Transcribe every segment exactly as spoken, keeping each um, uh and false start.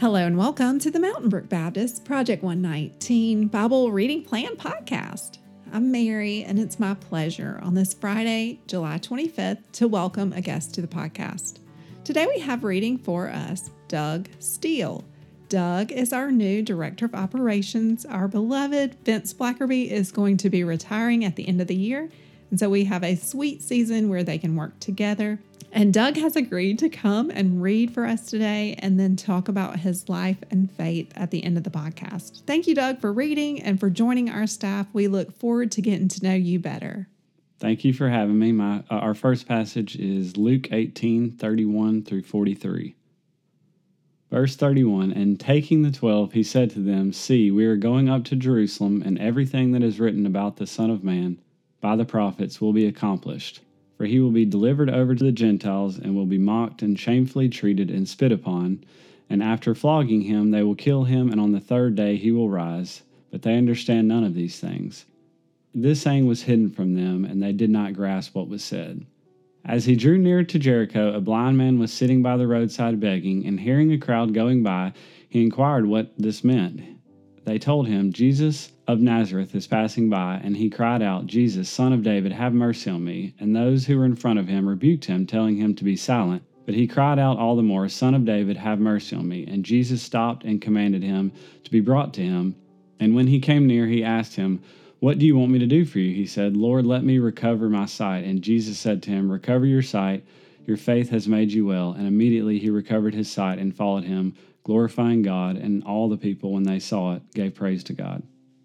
Hello and welcome to the Mountain Brook Baptist Project one nineteen Bible Reading Plan Podcast. I'm Mary, and it's my pleasure on this Friday, July twenty-fifth, to welcome a guest to the podcast. Today we have reading for us Doug Steele. Doug is our new Director of Operations. Our beloved Vince Blackerby is going to be retiring at the end of the year, and so we have a sweet season where they can work together. And Doug has agreed to come and read for us today and then talk about his life and faith at the end of the podcast. Thank you, Doug, for reading and for joining our staff. We look forward to getting to know you better. Thank you for having me. My uh, Our first passage is Luke eighteen, thirty-one through forty-three. Verse thirty-one, And taking the twelve, he said to them, See, we are going up to Jerusalem, and everything that is written about the Son of Man by the prophets will be accomplished. For he will be delivered over to the Gentiles, and will be mocked and shamefully treated and spit upon. And after flogging him, they will kill him, and on the third day he will rise. But they understand none of these things. This saying was hidden from them, and they did not grasp what was said. As he drew near to Jericho, a blind man was sitting by the roadside begging, and hearing a crowd going by, he inquired what this meant. They told him, Jesus of Nazareth is passing by, and he cried out, Jesus, Son of David, have mercy on me. And those who were in front of him rebuked him, telling him to be silent. But he cried out all the more, Son of David, have mercy on me. And Jesus stopped and commanded him to be brought to him. And when he came near, he asked him, What do you want me to do for you? He said, Lord, let me recover my sight. And Jesus said to him, Recover your sight. Your faith has made you well. And immediately he recovered his sight and followed him, glorifying God, and all the people, when they saw it, gave praise to God.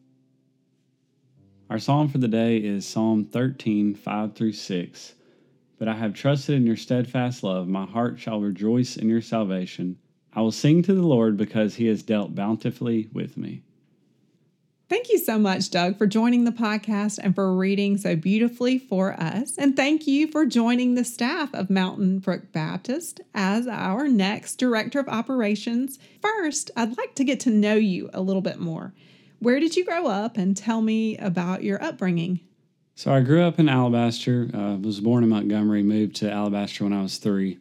Our psalm for the day is Psalm thirteen, five through six. But I have trusted in your steadfast love. My heart shall rejoice in your salvation. I will sing to the Lord because he has dealt bountifully with me. Thank you so much, Doug, for joining the podcast and for reading so beautifully for us. And thank you for joining the staff of Mountain Brook Baptist as our next Director of Operations. First, I'd like to get to know you a little bit more. Where did you grow up, and tell me about your upbringing? So I grew up in Alabaster, uh, was born in Montgomery, moved to Alabaster when I was three,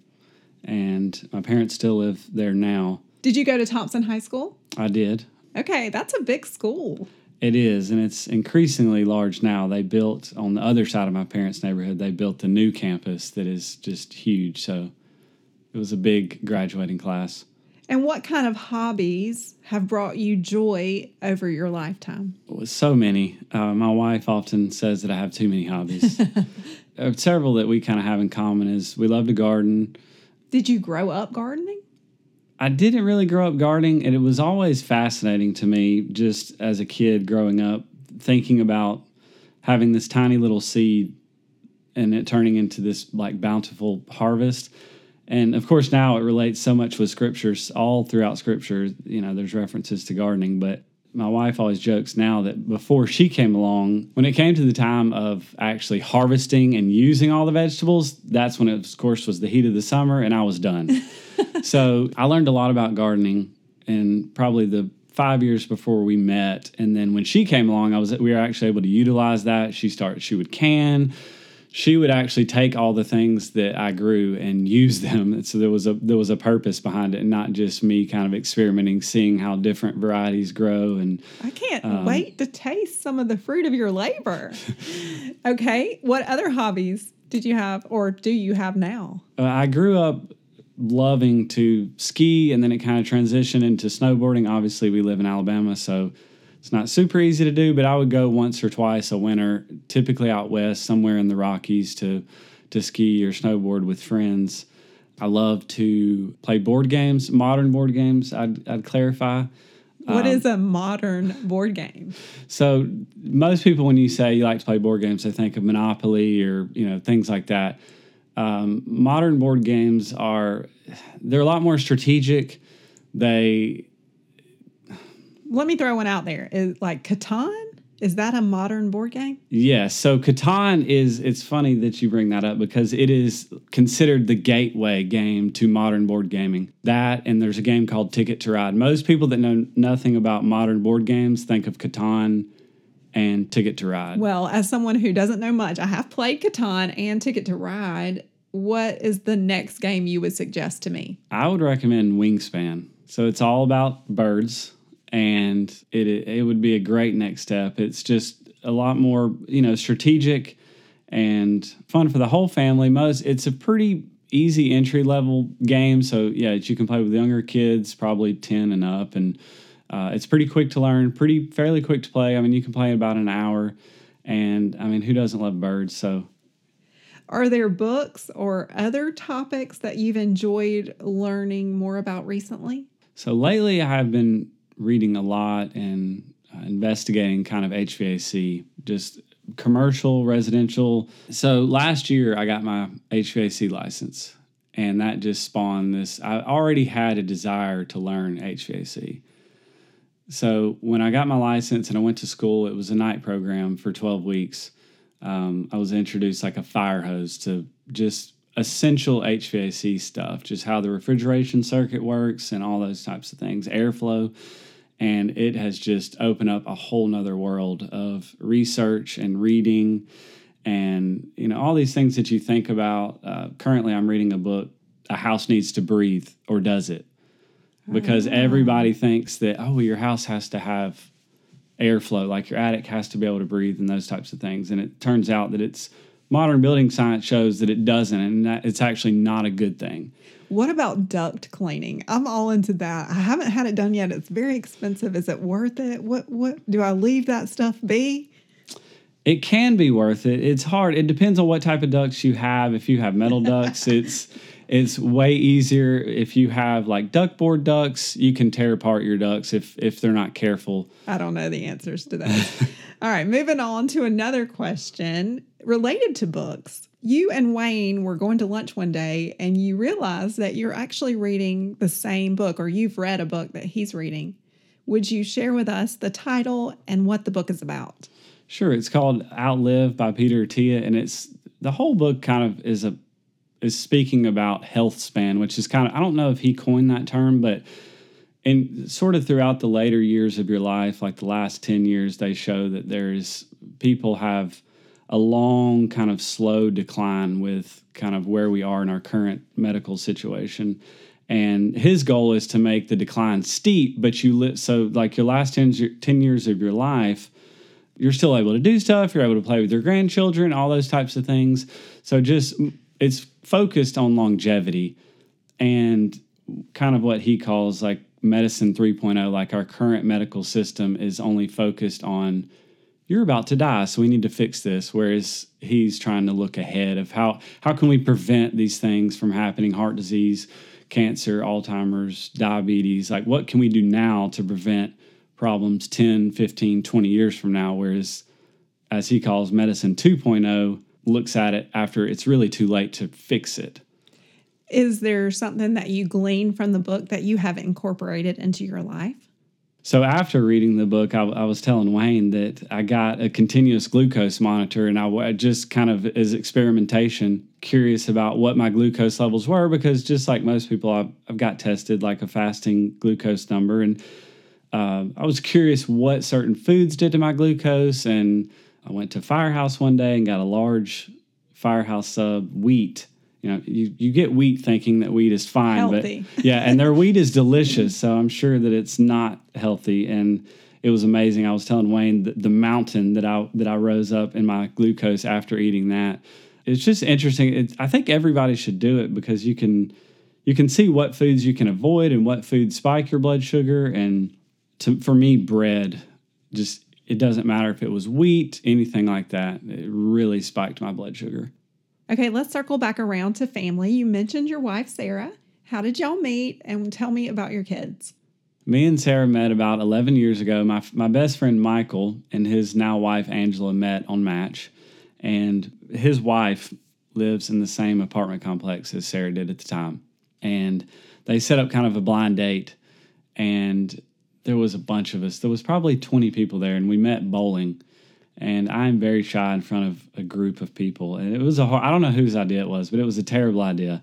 and my parents still live there now. Did you go to Thompson High School? I did. Okay, that's a big school. It is, and it's increasingly large now. They built, on the other side of my parents' neighborhood, they built a new campus that is just huge. So it was a big graduating class. And what kind of hobbies have brought you joy over your lifetime? It was so many. Uh, my wife often says that I have too many hobbies. uh, several that we kind of have in common is we love to garden. Did you grow up gardening? I didn't really grow up gardening, and it was always fascinating to me just as a kid growing up, thinking about having this tiny little seed and it turning into this like bountiful harvest. And of course, now it relates so much with scriptures. All throughout scripture, you know, there's references to gardening. But my wife always jokes now that before she came along, when it came to the time of actually harvesting and using all the vegetables, that's when it, of course, was the heat of the summer, and I was done. So I learned a lot about gardening in probably the five years before we met. And then when she came along, I was we were actually able to utilize that. She started, she would can. She would actually take all the things that I grew and use them. So there was a there was a purpose behind it, and not just me kind of experimenting, seeing how different varieties grow. And I can't um, wait to taste some of the fruit of your labor. Okay, what other hobbies did you have, or do you have now? Uh, I grew up loving to ski, and then it kind of transitioned into snowboarding. Obviously, we live in Alabama, so it's not super easy to do, but I would go once or twice a winter, typically out west, somewhere in the Rockies, to to ski or snowboard with friends. I love to play board games, modern board games, I'd, I'd clarify. What um, is a modern board game? So most people, when you say you like to play board games, they think of Monopoly or, you know, things like that. Um, modern board games are, they're a lot more strategic. They... Let me throw one out there. Is like Catan? Is that a modern board game? Yes. So Catan is, it's funny that you bring that up because it is considered the gateway game to modern board gaming. That, and there's a game called Ticket to Ride. Most people that know nothing about modern board games think of Catan and Ticket to Ride. Well, as someone who doesn't know much, I have played Catan and Ticket to Ride. What is the next game you would suggest to me? I would recommend Wingspan. So it's all about birds, and it it would be a great next step. It's just a lot more, you know, strategic and fun for the whole family. Most it's a pretty easy entry level game. So yeah, you can play with younger kids, probably ten and up, and uh, it's pretty quick to learn, pretty fairly quick to play. I mean, you can play in about an hour, and I mean, who doesn't love birds? So. Are there books or other topics that you've enjoyed learning more about recently? So lately, I've been reading a lot and uh, investigating kind of H V A C, just commercial, residential. So last year, I got my H V A C license, and that just spawned this. I already had a desire to learn H V A C. So when I got my license and I went to school, it was a night program for twelve weeks. Um, I was introduced like a fire hose to just essential H V A C stuff, just how the refrigeration circuit works and all those types of things, airflow. And it has just opened up a whole nother world of research and reading and, you know, all these things that you think about. Uh, currently, I'm reading a book, A House Needs to Breathe, or Does It? Because oh. everybody thinks that, oh, well, your house has to have airflow, like your attic has to be able to breathe and those types of things. And it turns out that it's modern building science shows that it doesn't, and that it's actually not a good thing. What about duct cleaning? I'm all into that. I haven't had it done yet. It's very expensive. Is it worth it? What what do I leave that stuff be? It can be worth it. It's hard. It depends on what type of ducts you have. If you have metal ducts, it's it's way easier. If you have like ductboard ducts, you can tear apart your ducts if if they're not careful. I don't know the answers to that. All right, moving on to another question related to books. You and Wayne were going to lunch one day and you realized that you're actually reading the same book, or you've read a book that he's reading. Would you share with us the title and what the book is about? Sure. It's called Outlive by Peter Attia, and it's the whole book kind of is a is speaking about health span, which is kind of, I don't know if he coined that term, but in sort of throughout the later years of your life, like the last ten years, they show that there's people have a long kind of slow decline with kind of where we are in our current medical situation. And his goal is to make the decline steep, but you li- so like your last ten, ten years of your life, you're still able to do stuff. You're able to play with your grandchildren, all those types of things. So just it's focused on longevity and kind of what he calls like medicine three point oh, like our current medical system is only focused on you're about to die, so we need to fix this. Whereas he's trying to look ahead of how, how can we prevent these things from happening, heart disease, cancer, Alzheimer's, diabetes. Like what can we do now to prevent problems ten, fifteen, twenty years from now? Whereas, as he calls medicine two point oh, looks at it after it's really too late to fix it. Is there something that you glean from the book that you have incorporated into your life? So after reading the book, I, I was telling Wayne that I got a continuous glucose monitor, and I, I just kind of as experimentation, curious about what my glucose levels were, because just like most people, I've, I've got tested like a fasting glucose number, and uh, I was curious what certain foods did to my glucose, and I went to Firehouse one day and got a large Firehouse sub wheat. You know, you, you get wheat thinking that wheat is fine, healthy. But yeah, and their wheat is delicious, so I'm sure that it's not healthy. And it was amazing. I was telling Wayne that the mountain that I that I rose up in my glucose after eating that. It's just interesting. It's, I think everybody should do it because you can you can see what foods you can avoid and what foods spike your blood sugar. And to, for me, bread, just it doesn't matter if it was wheat, anything like that. It really spiked my blood sugar. Okay, let's circle back around to family. You mentioned your wife, Sarah. How did y'all meet? And tell me about your kids. Me and Sarah met about eleven years ago. My my best friend, Michael, and his now wife, Angela, met on Match. And his wife lives in the same apartment complex as Sarah did at the time. And they set up kind of a blind date. And there was a bunch of us. There was probably twenty people there, and we met bowling. And I'm very shy in front of a group of people. And it was a hard, I don't know whose idea it was, but it was a terrible idea.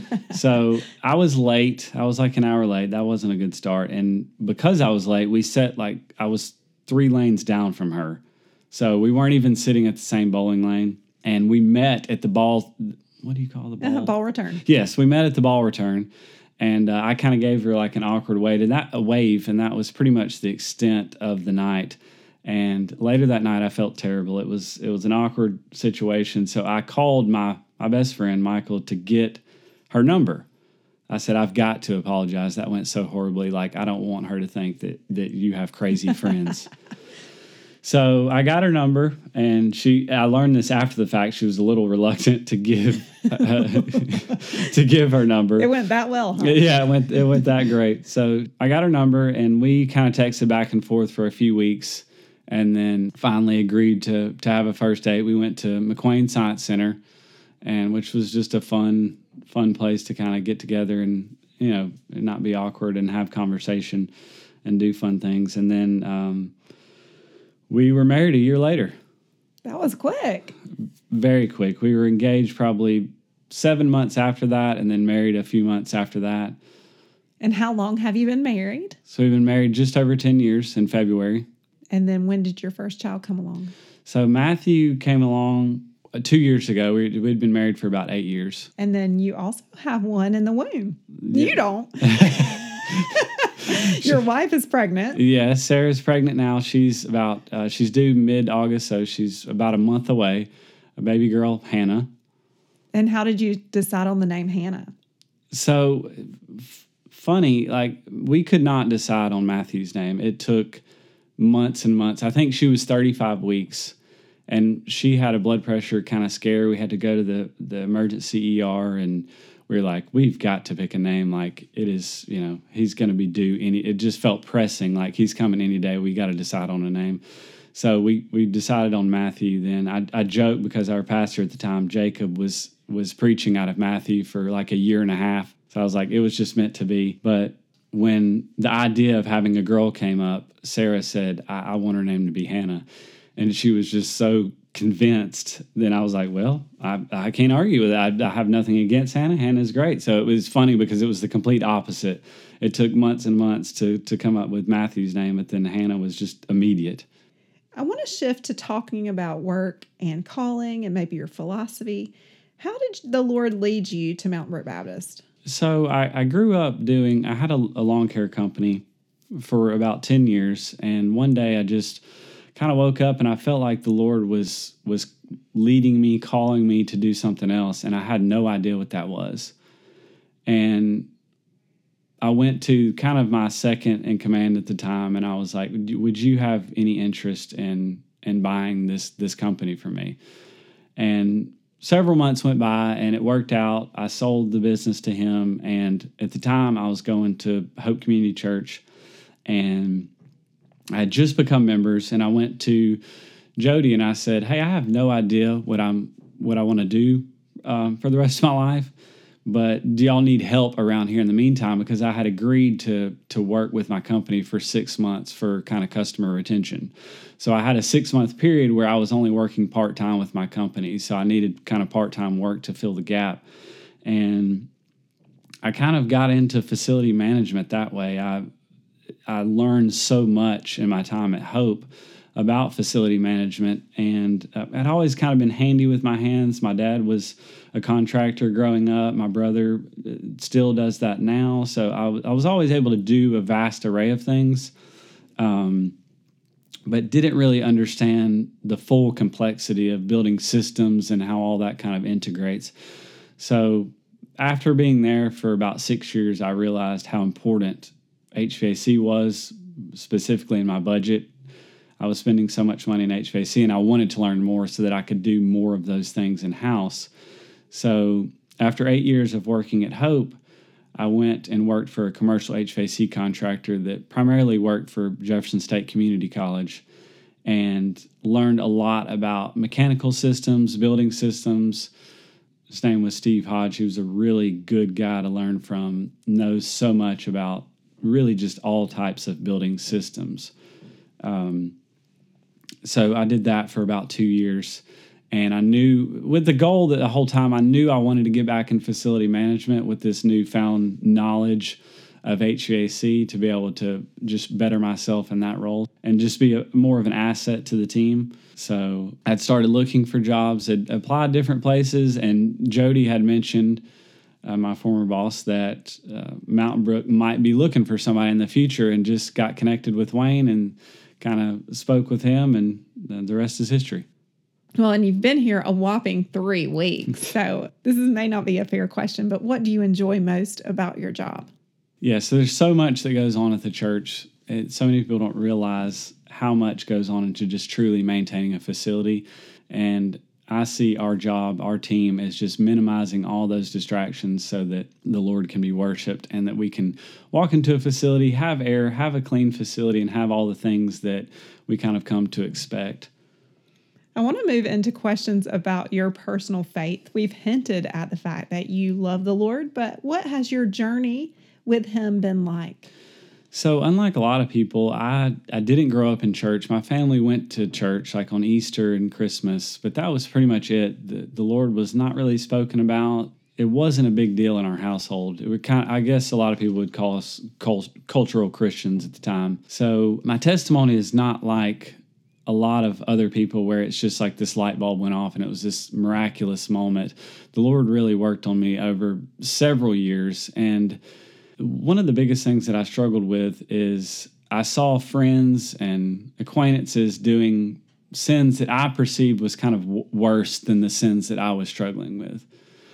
So I was late. I was like an hour late. That wasn't a good start. And because I was late, we sat like, I was three lanes down from her. So we weren't even sitting at the same bowling lane. And we met at the ball, what do you call the ball? Uh, ball return. Yes, we met at the ball return. And uh, I kind of gave her like an awkward wave, and that a wave, and that was pretty much the extent of the night. And later that night, I felt terrible. It was it was an awkward situation, so I called my my best friend Michael to get her number. I said, I've got to apologize. That went so horribly. Like, I don't want her to think that that you have crazy friends. So I got her number, and she. I learned this after the fact. She was a little reluctant to give uh, to give her number. It went that well, huh? Yeah, it went it went that great. So I got her number, and we kind of texted back and forth for a few weeks, and then finally agreed to to have a first date. We went to McQueen Science Center, and which was just a fun fun place to kind of get together and, you know, not be awkward and have conversation and do fun things. And then um, we were married a year later. That was quick. Very quick. We were engaged probably seven months after that, and then married a few months after that. And how long have you been married? So we've been married just over ten years in February. And then when did your first child come along? So Matthew came along uh, two years ago. We, we'd been married for about eight years. And then you also have one in the womb. Yeah. You don't. Your wife is pregnant. Yeah, Sarah's pregnant now. She's about, uh, she's due mid-August, so she's about a month away. A baby girl, Hannah. And how did you decide on the name Hannah? So f- funny, like we could not decide on Matthew's name. It took months and months. I think she was thirty-five weeks, and she had a blood pressure kind of scare. We had to go to the, the emergency E R, and we were like, we've got to pick a name. Like, it is, you know, he's going to be due any, it just felt pressing. Like, he's coming any day. We got to decide on a name. So we, we decided on Matthew then. I, I joked because our pastor at the time, Jacob, was was preaching out of Matthew for like a year and a half. So I was like, it was just meant to be. But when the idea of having a girl came up, Sarah said, I, I want her name to be Hannah. And she was just so convinced. Then I was like, well, I, I can't argue with that. I, I have nothing against Hannah. Hannah's great. So it was funny because it was the complete opposite. It took months and months to to come up with Matthew's name, but then Hannah was just immediate. I want to shift to talking about work and calling and maybe your philosophy. How did the Lord lead you to Mountain Brook Baptist? So I, I grew up doing, I had a, a lawn care company for about ten years. And one day I just kind of woke up and I felt like the Lord was was leading me, calling me to do something else. And I had no idea what that was. And I went to kind of my second in command at the time, and I was like, would you have any interest in in buying this this company for me? And several months went by, and it worked out. I sold the business to him, and at the time, I was going to Hope Community Church, and I had just become members, and I went to Jody, and I said, hey, I have no idea what I'm what I want to do um, for the rest of my life. But do y'all need help around here in the meantime? Because I had agreed to to work with my company for six months for kind of customer retention. So I had a six-month period where I was only working part-time with my company. So I needed kind of part-time work to fill the gap. And I kind of got into facility management that way. I I learned so much in my time at Hope about facility management, and uh, I'd always kind of been handy with my hands. My dad was a contractor growing up. My brother still does that now. So I, w- I was always able to do a vast array of things, um, but didn't really understand the full complexity of building systems and how all that kind of integrates. So after being there for about six years, I realized how important H V A C was, specifically in my budget. I was spending so much money in H V A C, and I wanted to learn more so that I could do more of those things in-house. So after eight years of working at Hope, I went and worked for a commercial H V A C contractor that primarily worked for Jefferson State Community College, and learned a lot about mechanical systems, building systems. His name was Steve Hodge. He was a really good guy to learn from, knows so much about really just all types of building systems. Um, so I did that for about two years. And I knew, with the goal that the whole time, I knew I wanted to get back in facility management with this newfound knowledge of H V A C to be able to just better myself in that role and just be a, more of an asset to the team. So I'd started looking for jobs, had applied different places, and Jody had mentioned uh, my former boss, that uh, Mountain Brook might be looking for somebody in the future, and just got connected with Wayne and kind of spoke with him, and uh, the rest is history. Well, and you've been here a whopping three weeks. So this is, may not be a fair question, but what do you enjoy most about your job? Yeah, so there's so much that goes on at the church. It, so many people don't realize how much goes on into just truly maintaining a facility. And I see our job, our team, as just minimizing all those distractions so that the Lord can be worshiped, and that we can walk into a facility, have air, have a clean facility, and have all the things that we kind of come to expect. I want to move into questions about your personal faith. We've hinted at the fact that you love the Lord, but what has your journey with Him been like? So unlike a lot of people, I, I didn't grow up in church. My family went to church like on Easter and Christmas, but that was pretty much it. The, the Lord was not really spoken about. It wasn't a big deal in our household. It would kind of, I guess a lot of people would call us cult, cultural Christians at the time. So my testimony is not like a lot of other people where it's just like this light bulb went off and it was this miraculous moment. The Lord really worked on me over several years. And one of the biggest things that I struggled with is I saw friends and acquaintances doing sins that I perceived was kind of w- worse than the sins that I was struggling with.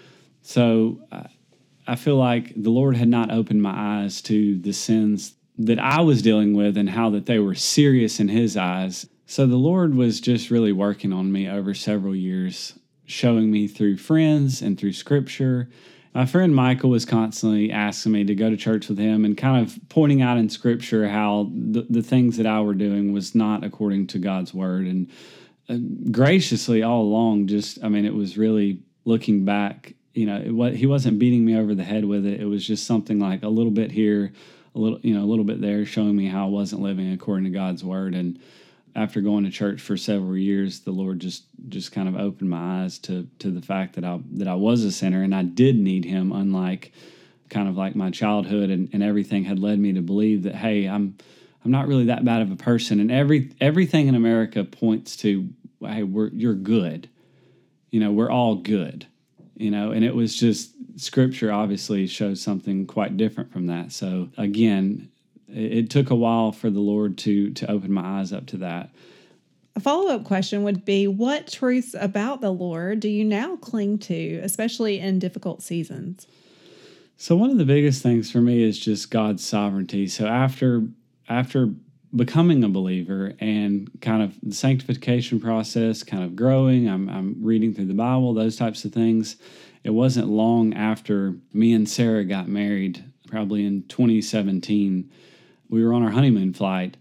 So I, I feel like the Lord had not opened my eyes to the sins that I was dealing with and how that they were serious in His eyes. So the Lord was just really working on me over several years, showing me through friends and through Scripture. My friend Michael was constantly asking me to go to church with him and kind of pointing out in Scripture how the, the things that I were doing was not according to God's Word. And uh, graciously all along, just, I mean, it was really looking back, you know, it, what, he wasn't beating me over the head with it. It was just something like a little bit here, a little, you know, a little bit there, showing me how I wasn't living according to God's Word. And after going to church for several years, the Lord just just kind of opened my eyes to to the fact that I that I was a sinner and I did need Him, unlike kind of like my childhood and, and everything had led me to believe that, hey, I'm I'm not really that bad of a person. And every everything in America points to, hey, we're you're good. You know, we're all good. You know, and it was just Scripture obviously shows something quite different from that. So again, it took a while for the Lord to to open my eyes up to that. A follow-up question would be, what truths about the Lord do you now cling to, especially in difficult seasons? So one of the biggest things for me is just God's sovereignty. So after after becoming a believer and kind of the sanctification process, kind of growing, I'm I'm reading through the Bible, those types of things. It wasn't long after me and Sarah got married, probably in twenty seventeen. We were on our honeymoon flight,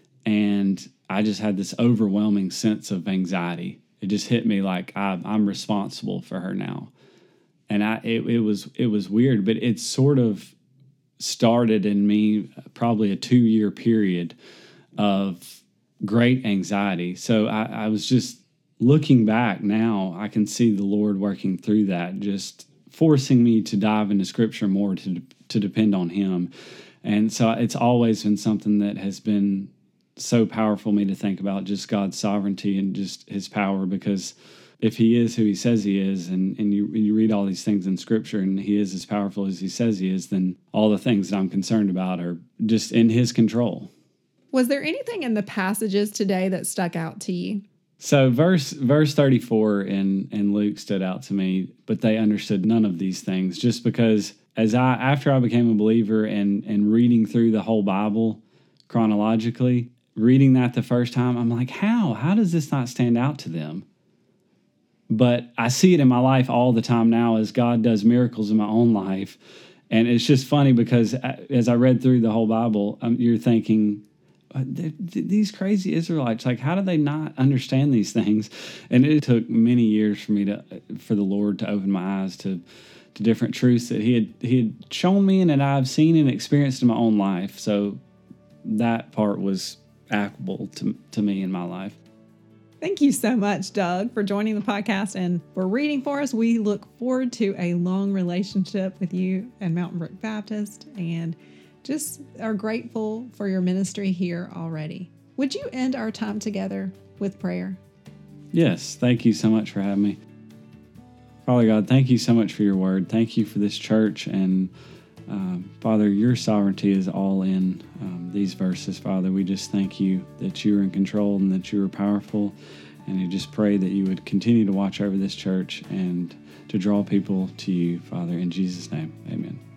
and I just had this overwhelming sense of anxiety. It just hit me like I, I'm responsible for her now, and I it, it was it was weird, but it sort of started in me probably a two year period of great anxiety. So I, I was just looking back now, I can see the Lord working through that, just forcing me to dive into Scripture more, to to depend on Him. And so it's always been something that has been so powerful me to think about, just God's sovereignty and just His power, because if He is who He says He is, and, and you, you read all these things in Scripture and He is as powerful as He says He is, then all the things that I'm concerned about are just in His control. Was there anything in the passages today that stuck out to you? So verse verse thirty-four in, in Luke stood out to me, but they understood none of these things, just because as I after I became a believer and, and reading through the whole Bible chronologically, reading that the first time, I'm like, how? How does this not stand out to them? But I see it in my life all the time now as God does miracles in my own life. And it's just funny because as I read through the whole Bible, um, you're thinking, these crazy Israelites, like, how do they not understand these things? And it took many years for me to, for the Lord to open my eyes to, to different truths that he had, he had shown me and that I've seen and experienced in my own life. So that part was applicable to, to me in my life. Thank you so much, Doug, for joining the podcast and for reading for us. We look forward to a long relationship with you and Mountain Brook Baptist, and just are grateful for your ministry here already. Would you end our time together with prayer? Yes, thank you so much for having me. Father God, thank you so much for your word. Thank you for this church. And um, Father, your sovereignty is all in um, these verses, Father. We just thank you that you are in control and that you are powerful. And we just pray that you would continue to watch over this church and to draw people to you, Father. In Jesus' name, amen.